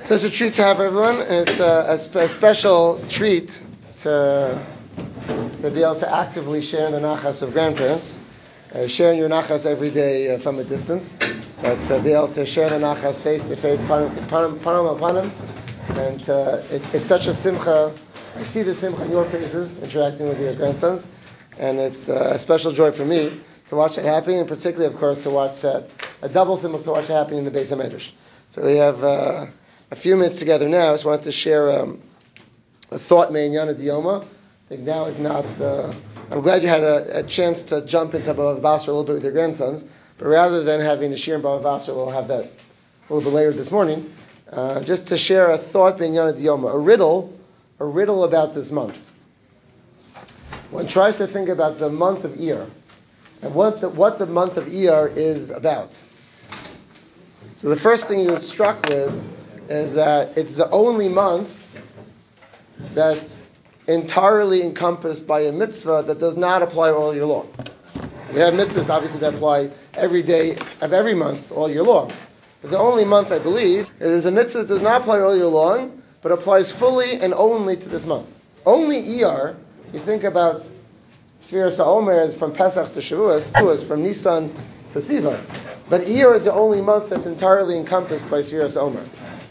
So it's a treat to have everyone, and it's a special treat to be able to actively share the nachas of grandparents. Sharing your nachas every day from a distance, but to be able to share the nachas face to face, panam, and it's such a simcha. I see the simcha in your faces interacting with your grandsons, and it's a special joy for me to watch that happening, and particularly, of course, to watch that, a double simcha to watch it happening in the Beis HaMedrash. So we have a few minutes together now. I just wanted to share a thought me'inyan Diyoma. I think now is not I'm glad you had a chance to jump into Bava Basra a little bit with your grandsons, but rather than having a shir in Bava Basra, we'll have that a little bit later this morning, just to share a thought me'inyan Diyoma, a riddle about this month. One tries to think about the month of Iyar, and what the month of Iyar is about. So the first thing you're struck with is that it's the only month that's entirely encompassed by a mitzvah that does not apply all year long. We have mitzvahs, obviously, that apply every day of every month all year long. But the only month, I believe, is a mitzvah that does not apply all year long, but applies fully and only to this month. Only Iyar, you think about Sfiras HaOmer is from Pesach to Shavuos, from Nisan to Sivan. But Iyar is the only month that's entirely encompassed by Sfiras HaOmer.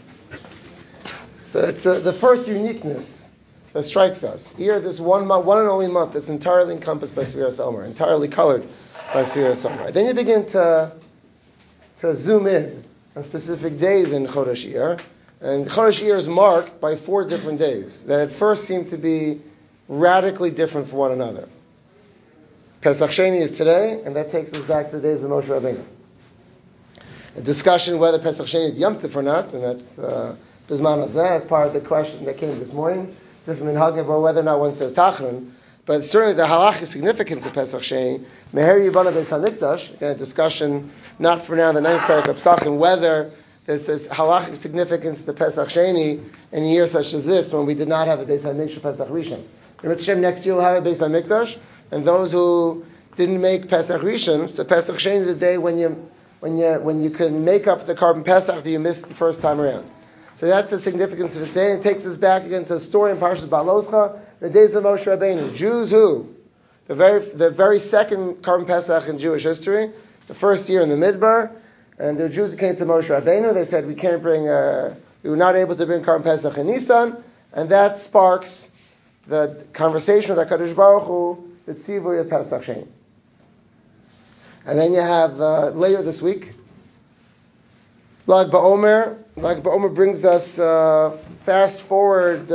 So it's the first uniqueness that strikes us. Iyar, this one and only month that's entirely encompassed by Sfiras HaOmer, entirely colored by Sfiras HaOmer. Then you begin to zoom in on specific days in Chodesh Iyar. And Chodesh Iyar is marked by 4 different days that at first seem to be radically different from one another. Pesach Sheni is today, and that takes us back to the days of Moshe Rabbeinu. A discussion whether Pesach Sheni is Yom Tov or not, and that's Bizman Hazeh, that's part of the question that came this morning, different minhagim about whether or not one says Tachanun, but certainly the halachic significance of Pesach Sheni, Meher Yibana Beis HaMikdash, again a discussion not for now, the 9th parak of Pesachim, whether there's this halachic significance to Pesach Sheni in a year such as this, when we did not have a Beis HaMikdash Pesach Rishon. Next year we'll have a Beis HaMikdash, and those who didn't make Pesach Rishon, so Pesach Sheni is a day when you can make up the carbon Pesach that you missed the first time around. So that's the significance of the day. It takes us back again to a story in Parshas Ba'aloscha, the days of Moshe Rabbeinu. Jews who, the very second carbon Pesach in Jewish history, the first year in the Midbar, and the Jews who came to Moshe Rabbeinu, they said we were not able to bring carbon Pesach in Nisan, and that sparks the conversation with HaKadosh Baruch Hu, the Tzivui of Pesach Sheni. And then you have later this week, Lag BaOmer. Lag BaOmer brings us fast forward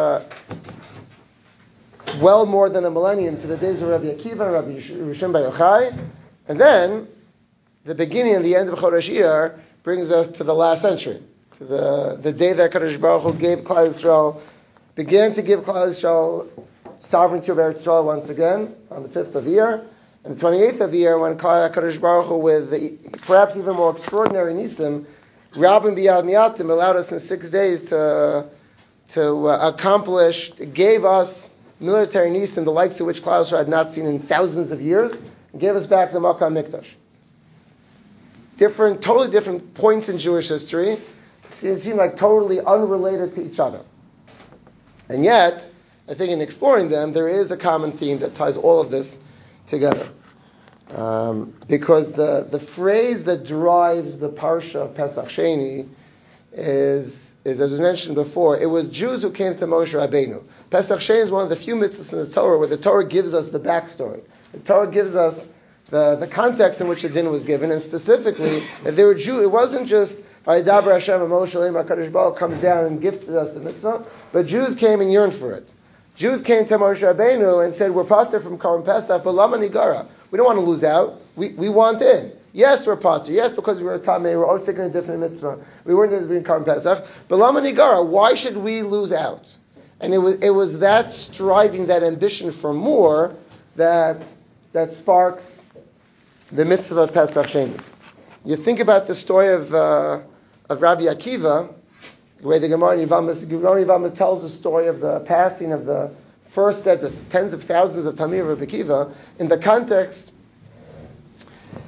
well more than a millennium to the days of Rabbi Akiva and Rabbi Rishon Bar Yochai. And then the beginning and the end of Chodesh Iyar brings us to the last century, to the day that HaKadosh Baruch Hu began to give Klal Yisrael sovereignty over Eretz Yisrael once again on the 5th of Iyar, and the 28th of Iyar, when HaKadosh Baruch Hu, with perhaps even more extraordinary nisim, Rabim Biyad Miyatim, allowed us in 6 days to accomplish, gave us military nisim, the likes of which Klal Yisrael had not seen in thousands of years, and gave us back the Makkah Mikdash. Totally different points in Jewish history. It seemed like totally unrelated to each other. And yet, I think in exploring them, there is a common theme that ties all of this together. Because the phrase that drives the parsha of Pesach Sheni is, as we mentioned before, it was Jews who came to Moshe Rabbeinu. Pesach Sheni is one of the few mitzvahs in the Torah where the Torah gives us the backstory. The Torah gives us the context in which the din was given, and specifically, if they were Jew, it wasn't just Vayidaber Hashem and Moshe Leim HaKadosh Baruch comes down and gifted us the mitzvah, but Jews came and yearned for it. Jews came to Moshe Rabbeinu and said, we're pater from Karban Pesach, but lama nigara. We don't want to lose out. We want in. Yes, we're pater. Yes, because we were tamei. We're all sick in a different mitzvah. We weren't doing Karban Pesach. But lama nigara. Why should we lose out? And it was that striving, that ambition for more, that sparks the mitzvah of Pesach Sheni. You think about the story of Rabbi Akiva, the way the Gemara in Yevamos tells the story of the passing of the first set of tens of thousands of Talmidei of Rabbi Akiva in the context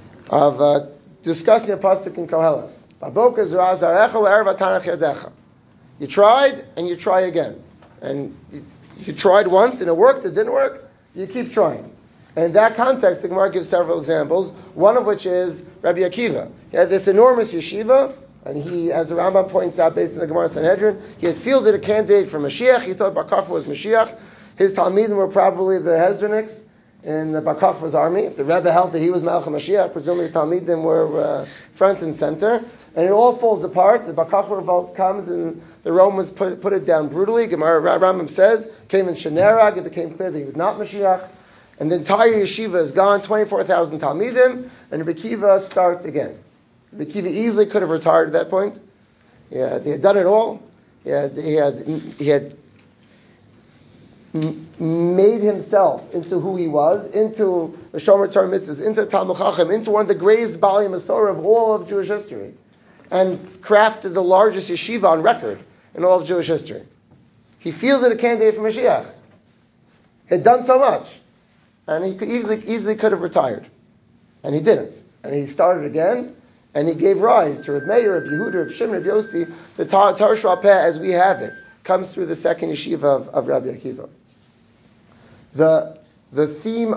of discussing a pasuk in Koheles. You tried, and you try again. And you tried once, and it worked, it didn't work, you keep trying. And in that context, the Gemara gives several examples, one of which is Rabbi Akiva. He had this enormous yeshiva, and he, as the Rambam points out based on the Gemara Sanhedrin, he had fielded a candidate for Mashiach. He thought Bar Kokhba was Mashiach. His Talmidim were probably the Hezroniks in the Bar Kokhba's army. If the Rebbe held that he was Malach Mashiach, presumably the Talmidim were front and center. And it all falls apart. The Bar Kokhba revolt comes, and the Romans put it down brutally. Gemara Rambam says, came in Shenerag, it became clear that he was not Mashiach. And the entire yeshiva is gone, 24,000 Talmidim, and Rabbi Akiva starts again. Rabbi Akiva easily could have retired at that point. He had done it all. He had made himself into who he was, into the Shomer Torah mitzvahs, into Talmud Chacham, into one of the greatest Baalei Masorah of all of Jewish history, and crafted the largest yeshiva on record in all of Jewish history. He fielded a candidate for Mashiach. He had done so much, and he could easily could have retired, and he didn't. And he started again. And he gave rise to Reb Meir, Reb Yehuda, Reb Shimon, Reb Yossi. The Torah Sheba'al Peh, as we have it, comes through the second yeshiva of Rabbi Akiva. The theme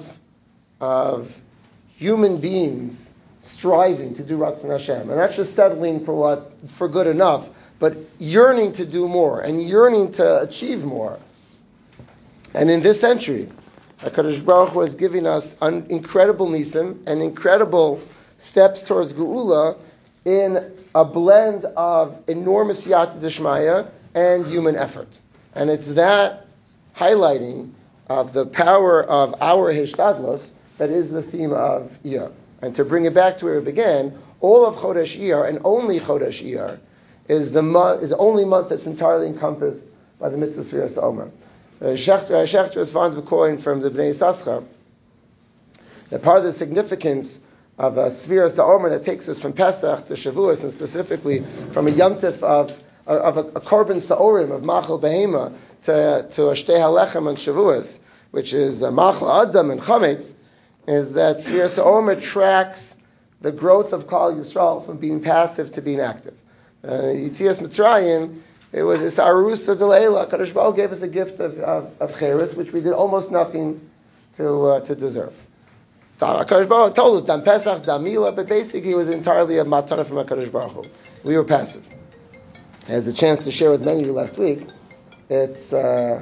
of human beings striving to do Ratzon Hashem, and not just settling for good enough, but yearning to do more and yearning to achieve more. And in this century, HaKadosh Baruch Hu is giving us incredible nisim and incredible steps towards Geula in a blend of enormous Siyata D'Shmaya and human effort. And it's that highlighting of the power of our Hishtadlos that is the theme of Iyar. And to bring it back to where it began, all of Chodesh Iyar and only Chodesh Iyar is the only month that's entirely encompassed by the mitzvah Sfiras Omer. Shechter is fond of quoting from the Bnei Yissaschar that part of the significance of a Sfiras Omer that takes us from Pesach to Shavuos, and specifically from a Yomtiv of a Korban Sa'orim, of Machal Behema, to a Shtei HaLechem on Shavuos, which is Machal Adam and Chametz, is that Sfiras Omer tracks the growth of Klal Yisrael from being passive to being active. Yitzias Mitzrayim, it was this Arusa Delayla. Kadosh Baruch gave us a gift of Cheres, which we did almost nothing to deserve. HaKadosh Baruch Hu told us, Dam Pesach, Dam Mila, but basically it was entirely a matana from HaKadosh Baruch Hu. We were passive. As a chance to share with many of you last week, it's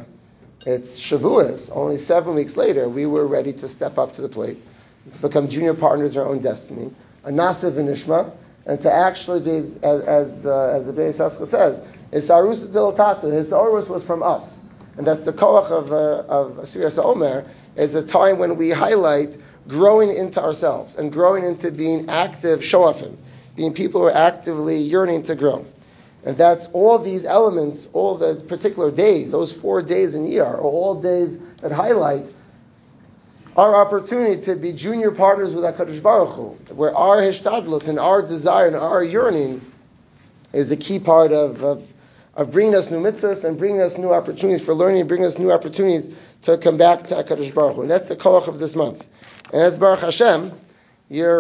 Shavuos. Only 7 weeks later, we were ready to step up to the plate, to become junior partners in our own destiny, a nasiv v'nishma, and to actually be, as the Bnei Yissaschar says, Isarus Dilatata, his Horus was from us. And that's the koach of Sfiras Omer, is a time when we highlight growing into ourselves and growing into being active shoafim, being people who are actively yearning to grow. And that's all these elements, all the particular days, those 4 days in year, are all days that highlight our opportunity to be junior partners with HaKadosh Baruch Hu, where our hishtadlus and our desire and our yearning is a key part of bringing us new mitzvahs and bringing us new opportunities for learning and bringing us new opportunities to come back to HaKadosh Baruch Hu. And that's the koach of this month. And as Baruch Hashem, your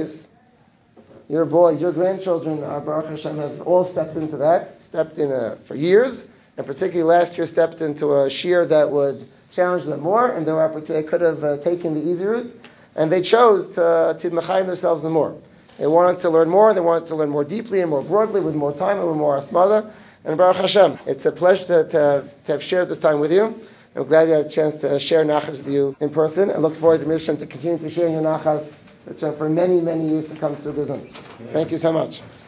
grandchildren, Baruch Hashem, have all stepped into that, stepped in for years, and particularly last year stepped into a shiur that would challenge them more, and they could have taken the easy route, and they chose to mechayim themselves the more. They wanted to learn more, they wanted to learn more deeply and more broadly, with more time and with more asmada, and Baruch Hashem, it's a pleasure to have shared this time with you. I'm glad you had a chance to share nachas with you in person. I look forward to Misham to continue to share your nachas for many, many years to come through the Zoom. Thank you so much.